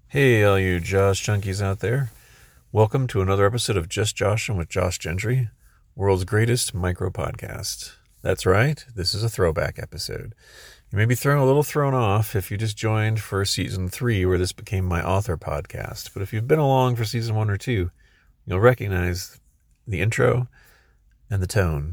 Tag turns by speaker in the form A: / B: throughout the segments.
A: Hey, all you Josh junkies out there. Welcome to another episode of Just Joshin' with Josh Gentry, world's greatest micro podcast. That's right, this is a throwback episode. You may be a little thrown off if you just joined for season 3, where this became my author podcast. But if you've been along for season 1 or 2, you'll recognize the intro and the tone.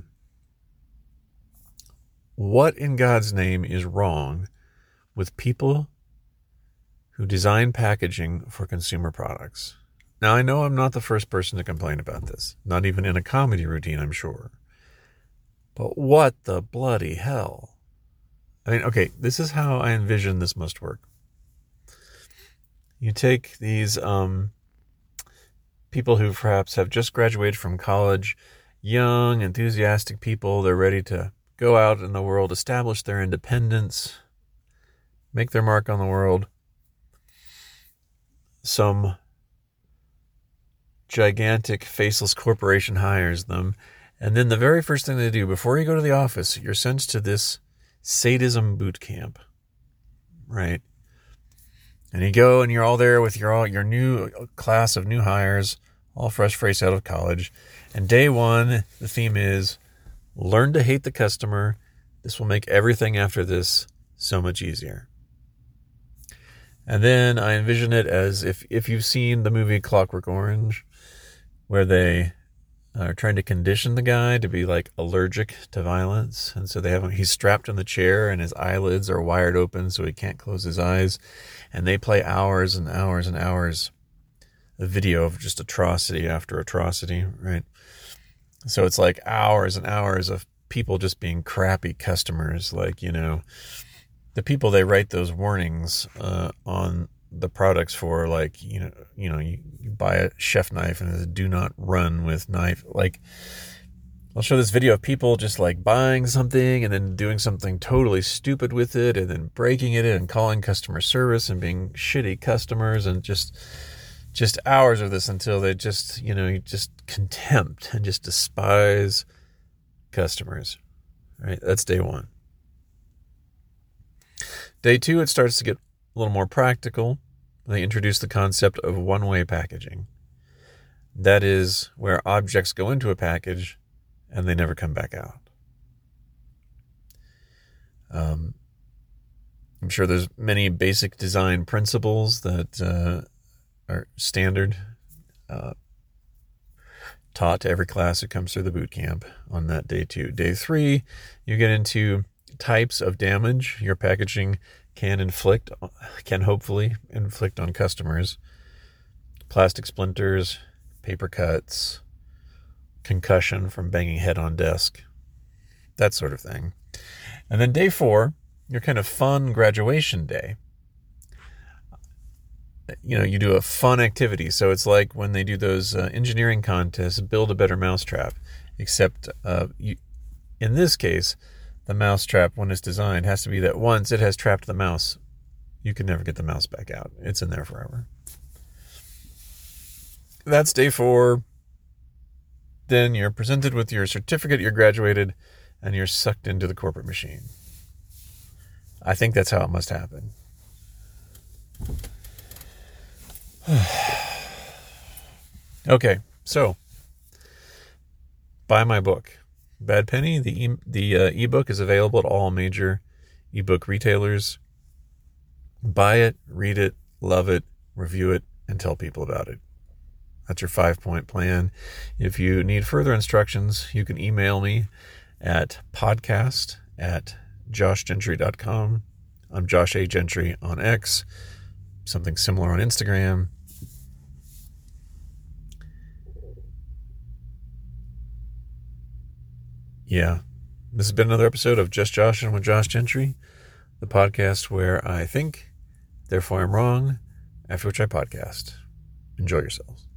A: What in God's name is wrong with people who design packaging for consumer products? Now, I know I'm not the first person to complain about this, not even in a comedy routine, I'm sure. But what the bloody hell? I mean, okay, this is how I envision this must work. You take these people who perhaps have just graduated from college, young, enthusiastic people, they're ready to go out in the world, establish their independence, make their mark on the world. Some gigantic faceless corporation hires them, and then the very first thing they do before you go to the office, you're sent to this sadism boot camp, right? And you go and you're all there with your new class of new hires, all fresh out of college. And day one, the theme is learn to hate the customer. This will make everything after this so much easier. And then I envision it as if you've seen the movie Clockwork Orange, where they are trying to condition the guy to be like allergic to violence. And so he's strapped in the chair and his eyelids are wired open so he can't close his eyes. And they play hours and hours and hours of video of just atrocity after atrocity, right? So it's like hours and hours of people just being crappy customers, like, the people they write those warnings on the products for, like, you buy a chef knife and it says, do not run with knife. Like, I'll show this video of people just like buying something and then doing something totally stupid with it and then breaking it and calling customer service and being shitty customers, and just hours of this until they just contempt and just despise customers, right? That's day one. Day 2, it starts to get a little more practical. They introduce the concept of one-way packaging. That is where objects go into a package and they never come back out. I'm sure there's many basic design principles that are standard, taught to every class that comes through the boot camp on that day 2. Day 3, you get into types of damage your packaging can hopefully inflict on customers. Plastic splinters, paper cuts, concussion from banging head on desk, that sort of thing. And then day 4, your kind of fun graduation day. You do a fun activity. So it's like when they do those engineering contests, build a better mousetrap, except in this case, the mousetrap, when it's designed, has to be that once it has trapped the mouse, you can never get the mouse back out. It's in there forever. That's day 4. Then you're presented with your certificate, you're graduated, and you're sucked into the corporate machine. I think that's how it must happen. Okay, so buy my book. Bad Penny, the ebook is available at all major ebook retailers. Buy it, read it, love it, review it, and tell people about it. That's your 5-point plan. If you need further instructions, you can email me at podcast@joshgentry.com. I'm Josh A. Gentry on X, something similar on Instagram. Yeah, this has been another episode of Just Joshin' with Josh Gentry, the podcast where I think, therefore I'm wrong, after which I podcast. Enjoy yourselves.